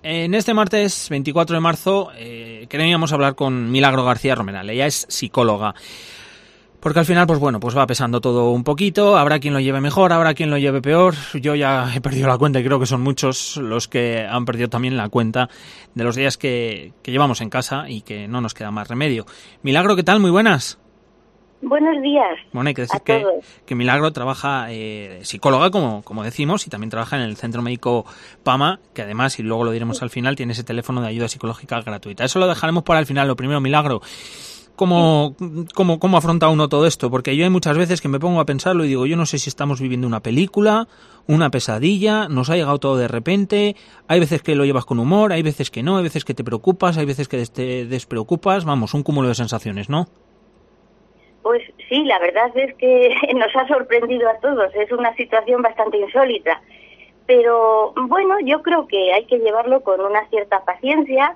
En este martes 24 de marzo queríamos hablar con Milagro García Romeral. Ella es psicóloga. Porque al final, pues bueno, pues va pesando todo un poquito. Habrá quien lo lleve mejor, habrá quien lo lleve peor. Yo ya he perdido la cuenta y creo que son muchos los que han perdido también la cuenta de los días que llevamos en casa y que no nos queda más remedio. Milagro, ¿qué tal? Muy buenas. Buenos días. Bueno, hay que decir que Milagro trabaja psicóloga, como decimos, y también trabaja en el Centro Médico PAMA, que además, y luego lo diremos al final, tiene ese teléfono de ayuda psicológica gratuita. Eso lo dejaremos para el final. Lo primero, Milagro, ¿cómo afronta uno todo esto? Porque yo hay muchas veces que me pongo a pensarlo y digo, yo no sé si estamos viviendo una película, una pesadilla, nos ha llegado todo de repente, hay veces que lo llevas con humor, hay veces que no, hay veces que te preocupas, hay veces que te despreocupas, vamos, un cúmulo de sensaciones, ¿no? Pues sí, la verdad es que nos ha sorprendido a todos, es una situación bastante insólita, pero bueno, yo creo que hay que llevarlo con una cierta paciencia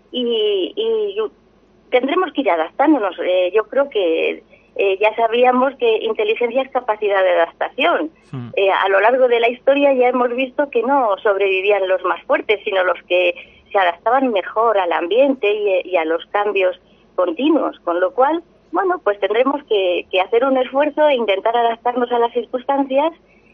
y tendremos que ir adaptándonos. Yo creo que ya sabíamos que inteligencia es capacidad de adaptación. A lo largo de la historia ya hemos visto que no sobrevivían los más fuertes, sino los que se adaptaban mejor al ambiente y a los cambios continuos, con lo cual, bueno, pues tendremos que hacer un esfuerzo e intentar adaptarnos a las circunstancias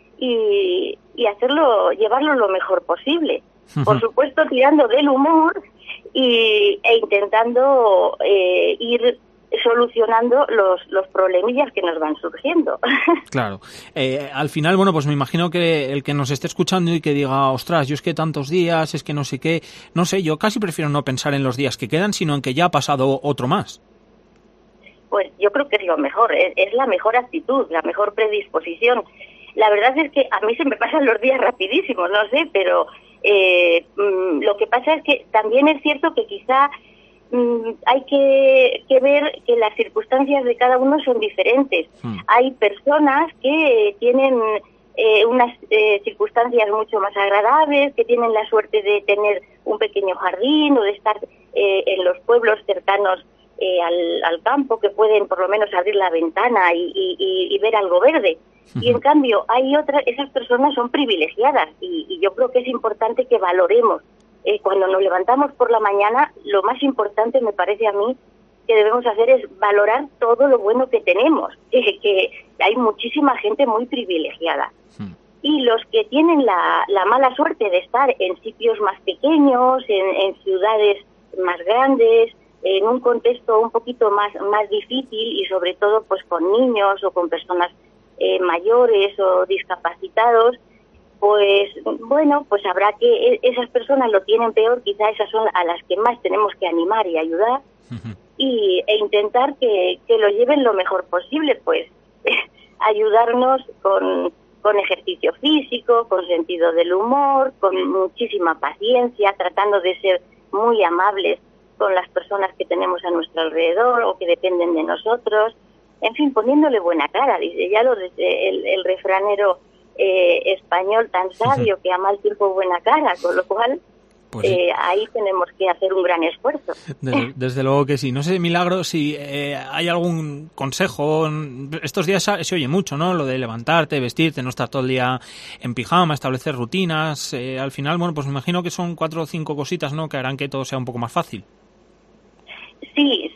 y llevarlo lo mejor posible. Por supuesto, tirando del humor e intentando ir solucionando los problemillas que nos van surgiendo. Claro. Al final, bueno, pues me imagino que el que nos esté escuchando y que diga, ostras, yo es que tantos días, es que no sé qué, no sé, yo casi prefiero no pensar en los días que quedan, sino en que ya ha pasado otro más. Pues yo creo que es lo mejor, es la mejor actitud, la mejor predisposición. La verdad es que a mí se me pasan los días rapidísimos, no sé, pero lo que pasa es que también es cierto que quizá hay que ver que las circunstancias de cada uno son diferentes. Hay personas que tienen unas circunstancias mucho más agradables, que tienen la suerte de tener un pequeño jardín o de estar en los pueblos cercanos al campo, que pueden por lo menos abrir la ventana y ver algo verde. Y en cambio esas personas son privilegiadas y yo creo que es importante que valoremos. Cuando nos levantamos por la mañana, lo más importante me parece a mí que debemos hacer es valorar todo lo bueno que tenemos, que hay muchísima gente muy privilegiada. Y los que tienen la mala suerte de estar en sitios más pequeños, en ciudades más grandes, en un contexto un poquito más difícil y sobre todo pues con niños o con personas mayores o discapacitados, pues bueno, pues habrá que esas personas lo tienen peor, quizá esas son a las que más tenemos que animar y ayudar e intentar que lo lleven lo mejor posible, pues ayudarnos con ejercicio físico, con sentido del humor, con muchísima paciencia, tratando de ser muy amables con las personas que tenemos a nuestro alrededor o que dependen de nosotros, en fin, poniéndole buena cara, dice, ya lo dice el refranero español tan sabio, que a mal tiempo buena cara, con lo cual pues sí. Ahí tenemos que hacer un gran esfuerzo. Desde luego que sí. No sé, Milagro, si hay algún consejo. Estos días se oye mucho, ¿no? Lo de levantarte, vestirte, no estar todo el día en pijama, establecer rutinas. Al final, bueno, pues me imagino que son 4 o 5 cositas, ¿no?, que harán que todo sea un poco más fácil. Sí.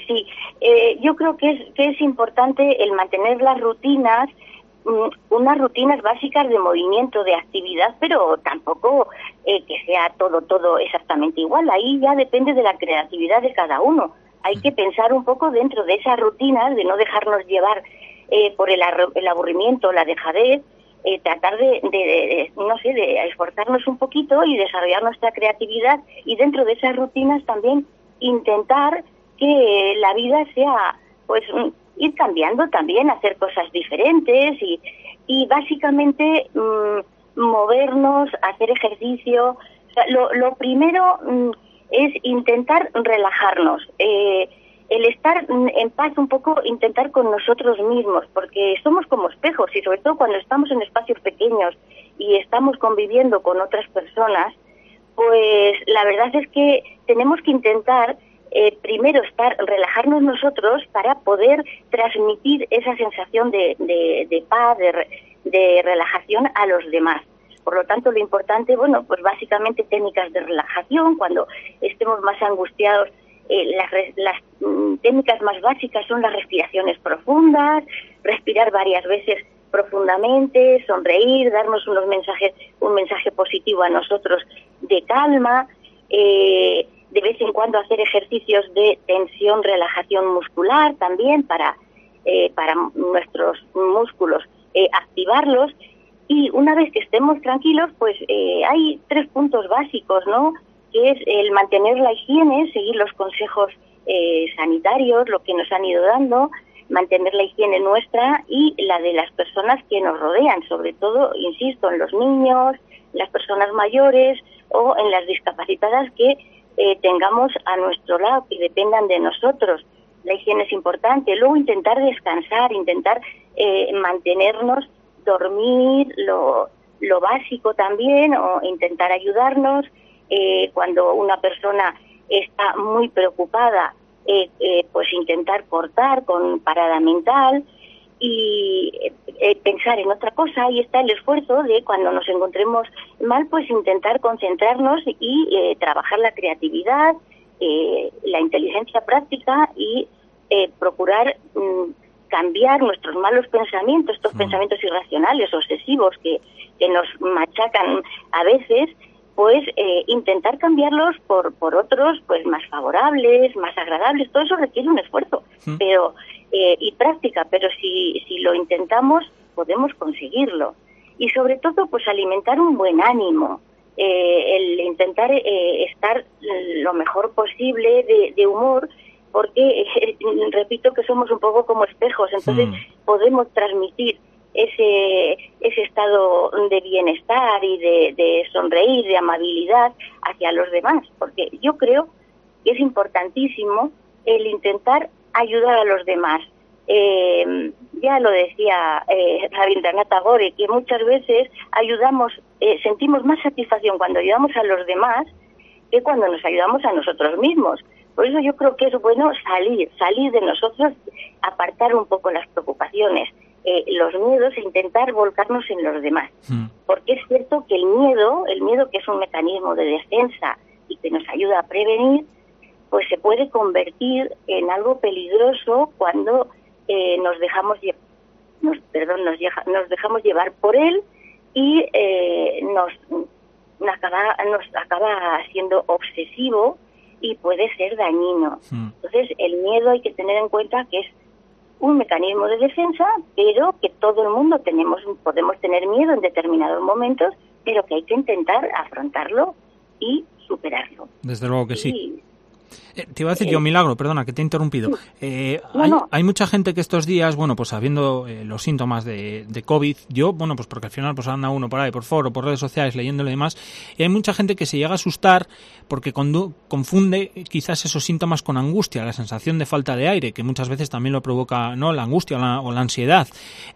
Yo creo que es importante el mantener las rutinas, unas rutinas básicas de movimiento, de actividad, pero tampoco que sea todo exactamente igual. Ahí ya depende de la creatividad de cada uno. Hay que pensar un poco dentro de esas rutinas, de no dejarnos llevar por el aburrimiento, la dejadez, tratar de esforzarnos un poquito y desarrollar nuestra creatividad, y dentro de esas rutinas también intentar que la vida sea, pues, ir cambiando también, hacer cosas diferentes y básicamente movernos, hacer ejercicio. O sea, lo primero es intentar relajarnos, el estar en paz un poco, intentar con nosotros mismos, porque somos como espejos y sobre todo cuando estamos en espacios pequeños y estamos conviviendo con otras personas, pues la verdad es que tenemos que intentar primero relajarnos nosotros para poder transmitir esa sensación de paz, de relajación a los demás. Por lo tanto, lo importante, bueno, pues básicamente técnicas de relajación. Cuando estemos más angustiados, las técnicas más básicas son las respiraciones profundas, respirar varias veces profundamente, sonreír, darnos un mensaje positivo a nosotros de calma, de vez en cuando hacer ejercicios de tensión, relajación muscular también para nuestros músculos, activarlos. Y una vez que estemos tranquilos, pues hay 3 puntos básicos, ¿no? Que es el mantener la higiene, seguir los consejos sanitarios, lo que nos han ido dando, mantener la higiene nuestra y la de las personas que nos rodean, sobre todo, insisto, en los niños, las personas mayores o en las discapacitadas que tengamos a nuestro lado, que dependan de nosotros. La higiene es importante. Luego intentar descansar, intentar mantenernos, dormir, lo básico también, o intentar ayudarnos. Cuando una persona está muy preocupada, pues intentar cortar con parada mental y pensar en otra cosa. Ahí está el esfuerzo de cuando nos encontremos mal, pues intentar concentrarnos y trabajar la creatividad, la inteligencia práctica y procurar cambiar nuestros malos pensamientos, estos pensamientos irracionales, obsesivos que nos machacan a veces, pues intentar cambiarlos por otros pues más favorables, más agradables. Todo eso requiere un esfuerzo pero y práctica, pero si lo intentamos podemos conseguirlo. Y sobre todo pues alimentar un buen ánimo, el intentar estar lo mejor posible de humor, porque repito que somos un poco como espejos, entonces podemos transmitir ese estado de bienestar y de sonreír, de amabilidad hacia los demás, porque yo creo que es importantísimo el intentar ayudar a los demás. Ya lo decía Rabindranath Tagore, que muchas veces sentimos más satisfacción cuando ayudamos a los demás que cuando nos ayudamos a nosotros mismos. Por eso yo creo que es bueno salir de nosotros, apartar un poco las preocupaciones, los miedos e intentar volcarnos en los demás. Porque es cierto que el miedo que es un mecanismo de defensa y que nos ayuda a prevenir, pues se puede convertir en algo peligroso cuando nos dejamos llevar por él y nos acaba siendo obsesivo y puede ser dañino. Entonces, el miedo hay que tener en cuenta que es un mecanismo de defensa, pero que todo el mundo podemos tener miedo en determinados momentos, pero que hay que intentar afrontarlo y superarlo. Desde luego que sí. Te iba a decir yo, Milagro, perdona que te he interrumpido. Hay mucha gente que estos días, bueno, pues sabiendo los síntomas de COVID, yo, bueno, pues porque al final pues anda uno por ahí, por foro, por redes sociales, leyéndolo y demás, y hay mucha gente que se llega a asustar porque confunde quizás esos síntomas con angustia, la sensación de falta de aire, que muchas veces también lo provoca, ¿no?, la angustia o la ansiedad.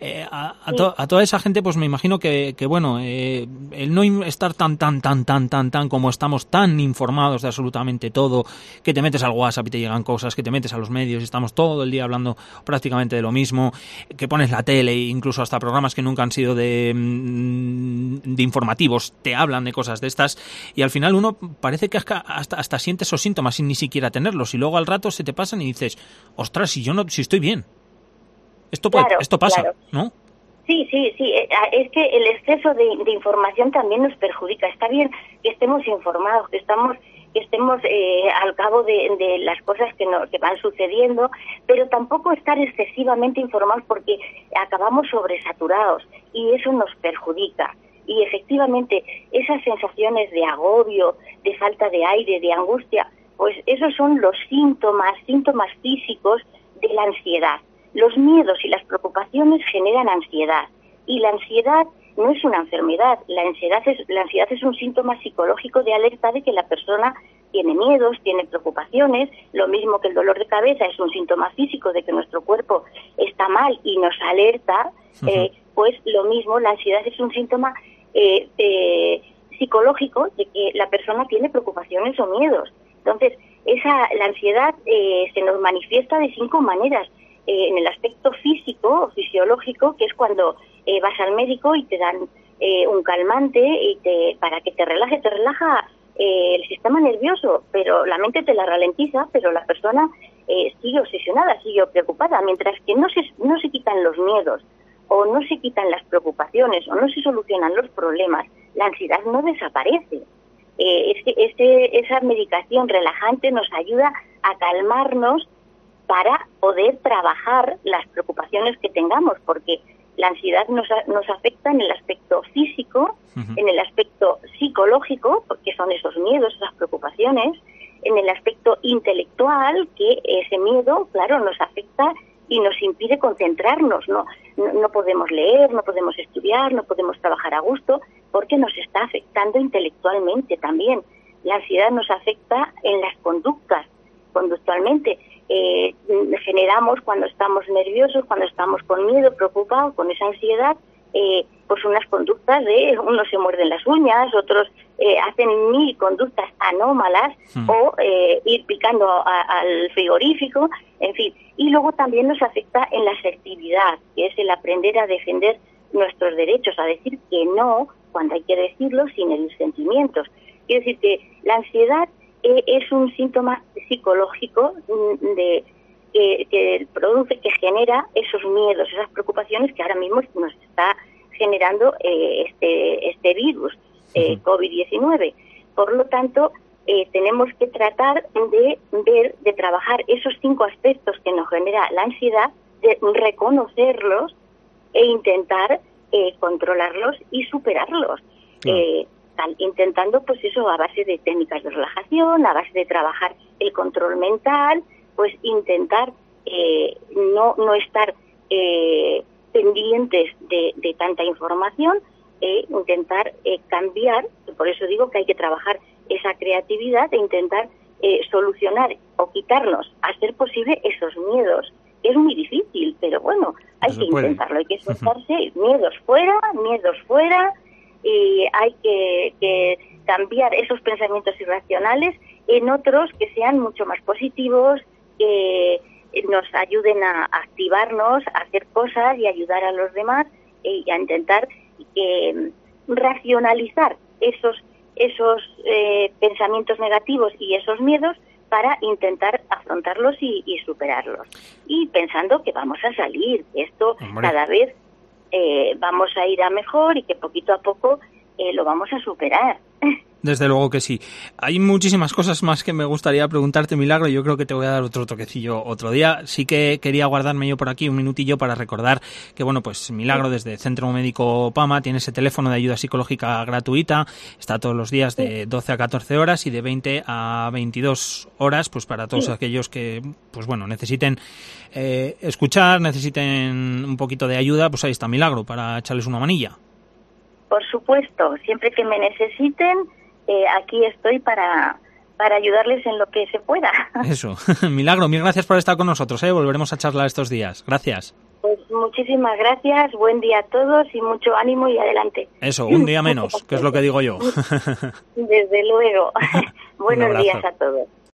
A toda esa gente, pues me imagino que bueno, el no estar tan como estamos, tan informados de absolutamente todo, que te metes al WhatsApp y te llegan cosas, que te metes a los medios y estamos todo el día hablando prácticamente de lo mismo, que pones la tele, incluso hasta programas que nunca han sido de informativos, te hablan de cosas de estas, y al final uno parece que hasta siente esos síntomas sin ni siquiera tenerlos, y luego al rato se te pasan y dices, ostras, si estoy bien. Esto pasa, claro, ¿no? Sí, es que el exceso de información también nos perjudica. Está bien que estemos informados, que estemos al cabo de las cosas que van sucediendo, pero tampoco estar excesivamente informados porque acabamos sobresaturados y eso nos perjudica. Y efectivamente esas sensaciones de agobio, de falta de aire, de angustia, pues esos son los síntomas físicos de la ansiedad. Los miedos y las preocupaciones generan ansiedad y la ansiedad no es una enfermedad. La ansiedad es un síntoma psicológico de alerta de que la persona tiene miedos, tiene preocupaciones, lo mismo que el dolor de cabeza es un síntoma físico de que nuestro cuerpo está mal y nos alerta, pues lo mismo, la ansiedad es un síntoma psicológico de que la persona tiene preocupaciones o miedos. Entonces, la ansiedad se nos manifiesta de 5 maneras. En el aspecto físico o fisiológico, que es cuando vas al médico y te dan un calmante y para que te relaja el sistema nervioso, pero la mente te la ralentiza, pero la persona sigue obsesionada, sigue preocupada, mientras que no se quitan los miedos, o no se quitan las preocupaciones, o no se solucionan los problemas, la ansiedad no desaparece. Esa medicación relajante nos ayuda a calmarnos para poder trabajar las preocupaciones que tengamos, porque la ansiedad nos afecta en el aspecto físico, en el aspecto psicológico, porque son esos miedos, esas preocupaciones, en el aspecto intelectual, que ese miedo, claro, nos afecta y nos impide concentrarnos, no podemos leer, no podemos estudiar, no podemos trabajar a gusto, porque nos está afectando intelectualmente también. La ansiedad nos afecta en las conductas, conductualmente. Generamos, cuando estamos nerviosos, cuando estamos con miedo, preocupados, con esa ansiedad, pues unas conductas de unos se muerden las uñas, otros hacen 1000 conductas anómalas, o ir picando al frigorífico, en fin. Y luego también nos afecta en la asertividad, que es el aprender a defender nuestros derechos, a decir que no cuando hay que decirlo sin herir sentimientos. Quiero decir que la ansiedad es un síntoma psicológico que produce, que genera esos miedos, esas preocupaciones que ahora mismo nos está generando este virus, COVID-19. Por lo tanto, tenemos que tratar de trabajar esos 5 aspectos que nos genera la ansiedad, de reconocerlos e intentar controlarlos y superarlos. Intentando, pues eso, a base de técnicas de relajación, a base de trabajar el control mental, pues intentar no estar pendientes de tanta información, intentar cambiar, por eso digo que hay que trabajar esa creatividad e intentar solucionar o quitarnos, a ser posible, esos miedos. Es muy difícil, pero bueno, hay que intentarlo, hay que esforzarse, miedos fuera, y hay que cambiar esos pensamientos irracionales en otros que sean mucho más positivos, que nos ayuden a activarnos, a hacer cosas y ayudar a los demás, y a intentar racionalizar esos pensamientos negativos y esos miedos para intentar afrontarlos y superarlos. Y pensando que vamos a salir, esto cada vez vamos a ir a mejor y que poquito a poco lo vamos a superar. Desde luego que sí. Hay muchísimas cosas más que me gustaría preguntarte, Milagro. Yo creo que te voy a dar otro toquecillo otro día. Sí que quería guardarme yo por aquí un minutillo para recordar que, bueno, pues Milagro desde Centro Médico PAMA tiene ese teléfono de ayuda psicológica gratuita. Está todos los días de 12 a 14 horas y de 20 a 22 horas, pues para todos aquellos que, pues bueno, necesiten escuchar, necesiten un poquito de ayuda, pues ahí está Milagro para echarles una manilla. Por supuesto, siempre que me necesiten, aquí estoy para ayudarles en lo que se pueda. Eso. Milagro, mil gracias por estar con nosotros. Volveremos a charlar estos días. Gracias. Pues muchísimas gracias, buen día a todos y mucho ánimo y adelante. Eso, un día menos, que es lo que digo yo. Desde luego. Buenos días a todos.